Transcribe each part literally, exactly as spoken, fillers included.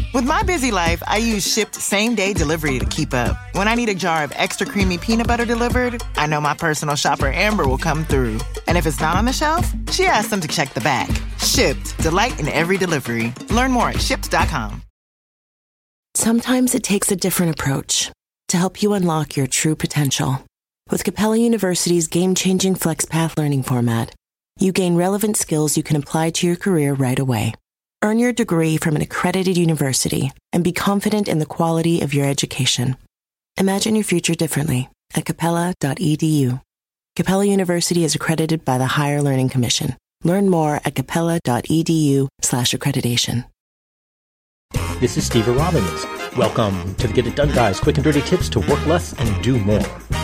With my busy life, I use Shipt same-day delivery to keep up. When I need a jar of extra creamy peanut butter delivered, I know my personal shopper Amber will come through. And if it's not on the shelf, she asks them to check the back. Shipt, delight in every delivery. Learn more at shipt dot com. Sometimes it takes a different approach to help you unlock your true potential. With Capella University's game-changing FlexPath learning format, you gain relevant skills you can apply to your career right away. Earn your degree from an accredited university and be confident in the quality of your education. Imagine your future differently at capella dot e d u. Capella University is accredited by the Higher Learning Commission. Learn more at capella dot e d u slash accreditation. This is Steve Robbins. Welcome to the Get It Done Guys, quick and dirty tips to work less and do more.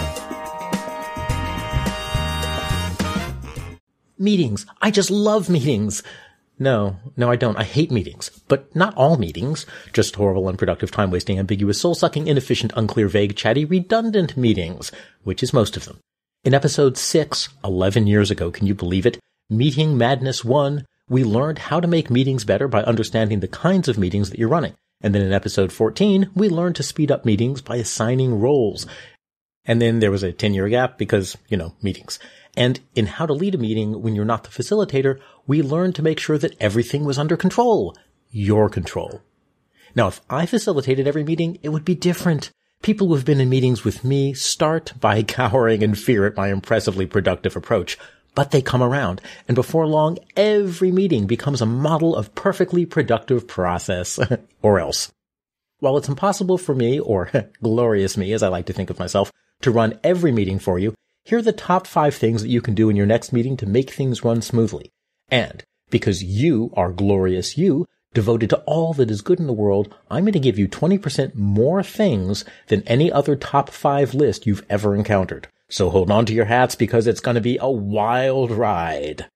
Meetings. I just love meetings. No, no, I don't. I hate meetings. But not all meetings. Just horrible, unproductive, time-wasting, ambiguous, soul-sucking, inefficient, unclear, vague, chatty, redundant meetings, which is most of them. In episode six, eleven years ago, can you believe it? Meeting Madness one, we learned how to make meetings better by understanding the kinds of meetings that you're running. And then in episode fourteen, we learned to speed up meetings by assigning roles. And then there was a ten-year gap because, you know, meetings. And in how to lead a meeting when you're not the facilitator, we learned to make sure that everything was under control. Your control. Now, if I facilitated every meeting, it would be different. People who have been in meetings with me start by cowering in fear at my impressively productive approach. But they come around, and before long, every meeting becomes a model of perfectly productive process. Or else. While it's impossible for me, or glorious me, as I like to think of myself, to run every meeting for you, here are the top five things that you can do in your next meeting to make things run smoothly. And because you are glorious you, devoted to all that is good in the world, I'm going to give you twenty percent more things than any other top five list you've ever encountered. So hold on to your hats because it's going to be a wild ride.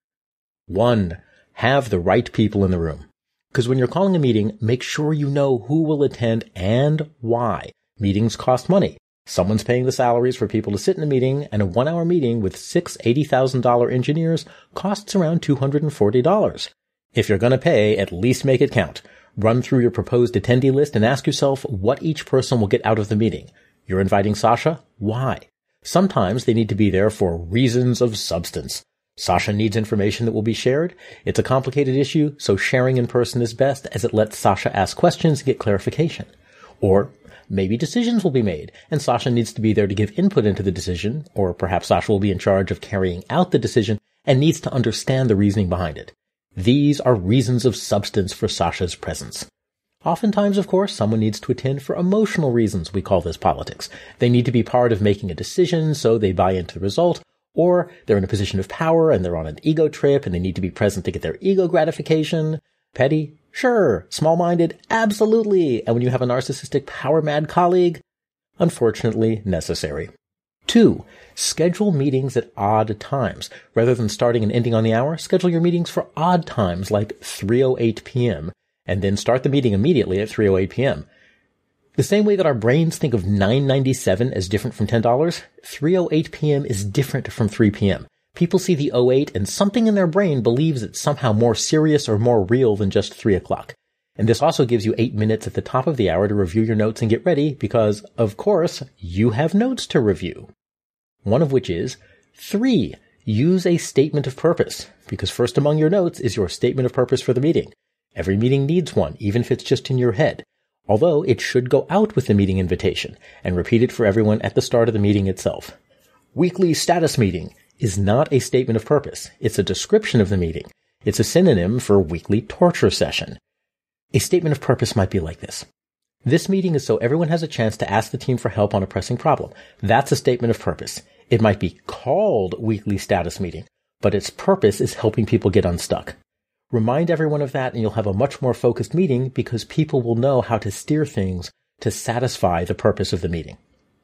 One, have the right people in the room. Because when you're calling a meeting, make sure you know who will attend and why. Meetings cost money. Someone's paying the salaries for people to sit in a meeting, and a one-hour meeting with six eighty thousand dollars engineers costs around two hundred forty dollars. If you're going to pay, at least make it count. Run through your proposed attendee list and ask yourself what each person will get out of the meeting. You're inviting Sasha? Why? Sometimes they need to be there for reasons of substance. Sasha needs information that will be shared. It's a complicated issue, so sharing in person is best as it lets Sasha ask questions and get clarification. Or maybe decisions will be made, and Sasha needs to be there to give input into the decision, or perhaps Sasha will be in charge of carrying out the decision and needs to understand the reasoning behind it. These are reasons of substance for Sasha's presence. Oftentimes, of course, someone needs to attend for emotional reasons. We call this politics. They need to be part of making a decision, so they buy into the result, or they're in a position of power and they're on an ego trip and they need to be present to get their ego gratification. Petty? Sure. Small-minded? Absolutely. And when you have a narcissistic, power-mad colleague? Unfortunately, necessary. Two, schedule meetings at odd times. Rather than starting and ending on the hour, schedule your meetings for odd times like three oh eight p.m. and then start the meeting immediately at three oh eight p.m. The same way that our brains think of nine ninety-seven as different from ten dollars, three oh eight p.m. is different from three p.m. People see the oh eight and something in their brain believes it's somehow more serious or more real than just three o'clock. And this also gives you eight minutes at the top of the hour to review your notes and get ready because, of course, you have notes to review. One of which is, three, use a statement of purpose, because first among your notes is your statement of purpose for the meeting. Every meeting needs one, even if it's just in your head. Although it should go out with the meeting invitation and repeat it for everyone at the start of the meeting itself. Weekly status meeting is not a statement of purpose. It's a description of the meeting. It's a synonym for weekly torture session. A statement of purpose might be like this. This meeting is so everyone has a chance to ask the team for help on a pressing problem. That's a statement of purpose. It might be called weekly status meeting, but its purpose is helping people get unstuck. Remind everyone of that and you'll have a much more focused meeting because people will know how to steer things to satisfy the purpose of the meeting.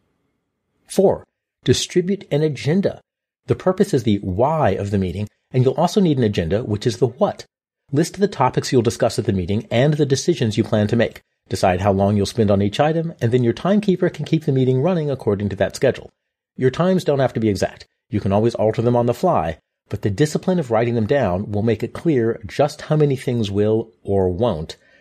Four, distribute an agenda. The purpose is the why of the meeting, and you'll also need an agenda, which is the what. List the topics you'll discuss at the meeting and the decisions you plan to make. Decide how long you'll spend on each item, and then your timekeeper can keep the meeting running according to that schedule. Your times don't have to be exact. You can always alter them on the fly, but the discipline of writing them down will make it clear just how many things will or won't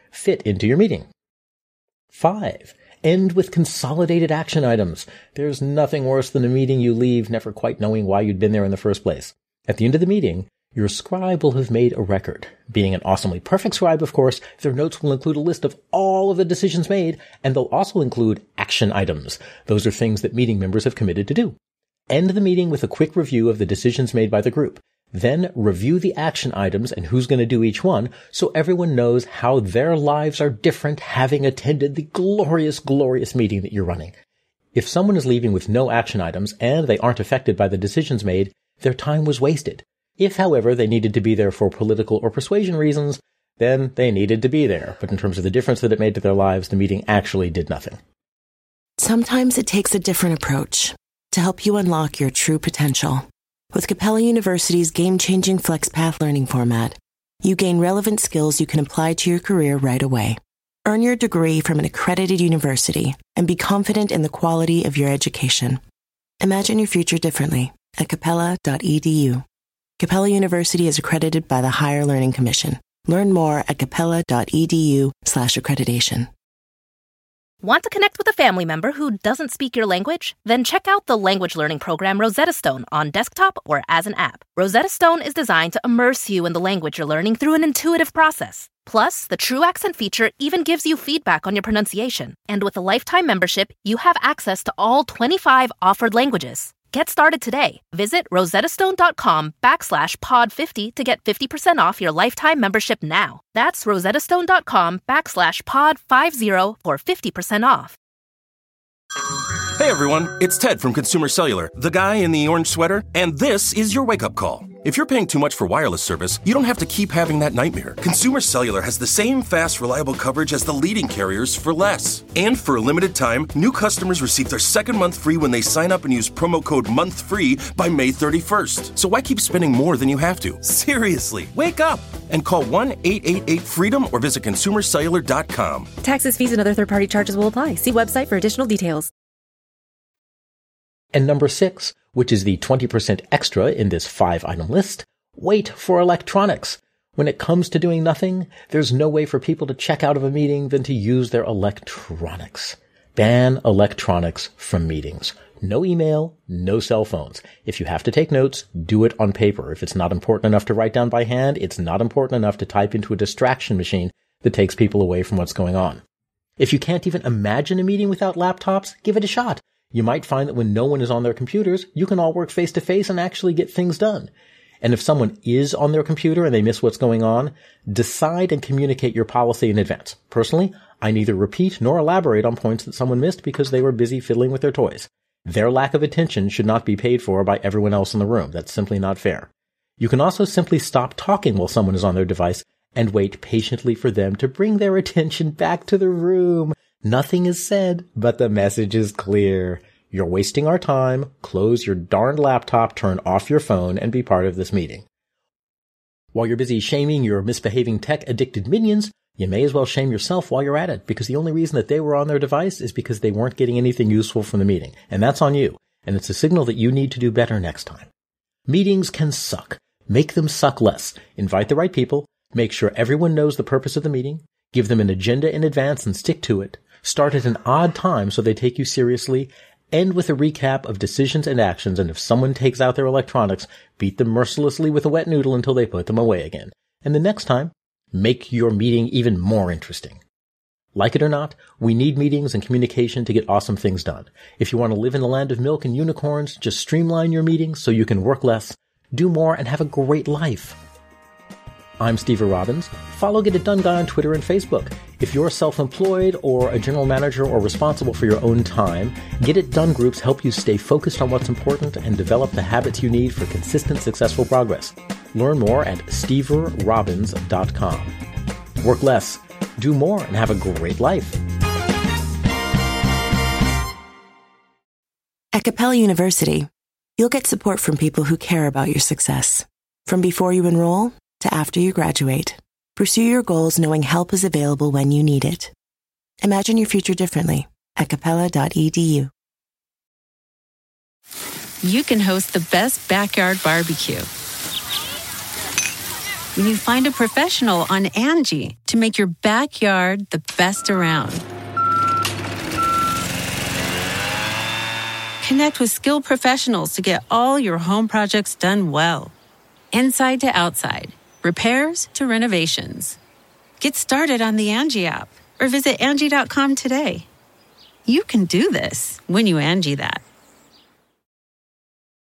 fit into your meeting. Five, end with consolidated action items. There's nothing worse than a meeting you leave never quite knowing why you'd been there in the first place. At the end of the meeting, your scribe will have made a record. Being an awesomely perfect scribe, of course, their notes will include a list of all of the decisions made, and they'll also include action items. Those are things that meeting members have committed to do. End the meeting with a quick review of the decisions made by the group. Then review the action items and who's going to do each one so everyone knows how their lives are different having attended the glorious, glorious meeting that you're running. If someone is leaving with no action items and they aren't affected by the decisions made, their time was wasted. If, however, they needed to be there for political or persuasion reasons, then they needed to be there. But in terms of the difference that it made to their lives, the meeting actually did nothing. Sometimes it takes a different approach to help you unlock your true potential. With Capella University's game-changing FlexPath learning format, you gain relevant skills you can apply to your career right away. Earn your degree from an accredited university and be confident in the quality of your education. Imagine your future differently at capella dot e d u. Capella University is accredited by the Higher Learning Commission. Learn more at capella dot e d u slash accreditation. Want to connect with a family member who doesn't speak your language? Then check out the language learning program Rosetta Stone on desktop or as an app. Rosetta Stone is designed to immerse you in the language you're learning through an intuitive process. Plus, the True Accent feature even gives you feedback on your pronunciation. And with a lifetime membership, you have access to all twenty-five offered languages. Get started today. Visit rosettastone.com backslash pod 50 to get fifty percent off your lifetime membership now. That's rosettastone.com backslash pod 50 for fifty percent off. Hey everyone, it's Ted from Consumer Cellular, the guy in the orange sweater, and this is your wake-up call. If you're paying too much for wireless service, you don't have to keep having that nightmare. Consumer Cellular has the same fast, reliable coverage as the leading carriers for less. And for a limited time, new customers receive their second month free when they sign up and use promo code MONTHFREE by May thirty-first. So why keep spending more than you have to? Seriously, wake up and call one eight eight eight freedom or visit consumer cellular dot com. Taxes, fees, and other third-party charges will apply. See website for additional details. And number six, which is the twenty percent extra in this five-item list, wait for electronics. When it comes to doing nothing, there's no way for people to check out of a meeting than to use their electronics. Ban electronics from meetings. No email, no cell phones. If you have to take notes, do it on paper. If it's not important enough to write down by hand, it's not important enough to type into a distraction machine that takes people away from what's going on. If you can't even imagine a meeting without laptops, give it a shot. You might find that when no one is on their computers, you can all work face to face and actually get things done. And if someone is on their computer and they miss what's going on, decide and communicate your policy in advance. Personally, I neither repeat nor elaborate on points that someone missed because they were busy fiddling with their toys. Their lack of attention should not be paid for by everyone else in the room. That's simply not fair. You can also simply stop talking while someone is on their device and wait patiently for them to bring their attention back to the room. Nothing is said, but the message is clear. You're wasting our time. Close your darned laptop, turn off your phone, and be part of this meeting. While you're busy shaming your misbehaving tech-addicted minions, you may as well shame yourself while you're at it, because the only reason that they were on their device is because they weren't getting anything useful from the meeting. And that's on you. And it's a signal that you need to do better next time. Meetings can suck. Make them suck less. Invite the right people. Make sure everyone knows the purpose of the meeting. Give them an agenda in advance and stick to it. Start at an odd time so they take you seriously. End with a recap of decisions and actions, and if someone takes out their electronics, beat them mercilessly with a wet noodle until they put them away again. And the next time, make your meeting even more interesting. Like it or not, we need meetings and communication to get awesome things done. If you want to live in the land of milk and unicorns, just streamline your meetings so you can work less, do more, and have a great life. I'm Steve Robbins. Follow Get It Done Guy on Twitter and Facebook. If you're self-employed or a general manager or responsible for your own time, Get It Done groups help you stay focused on what's important and develop the habits you need for consistent, successful progress. Learn more at stever robbins dot com. Work less, do more, and have a great life. At Capella University, you'll get support from people who care about your success. From before you enroll to after you graduate, pursue your goals knowing help is available when you need it. Imagine your future differently at capella dot e d u. You can host the best backyard barbecue when you find a professional on Angie to make your backyard the best around. Connect with skilled professionals to get all your home projects done well. Inside to outside, repairs to renovations. Get started on the Angie app or visit Angie dot com today. You can do this when you Angie that.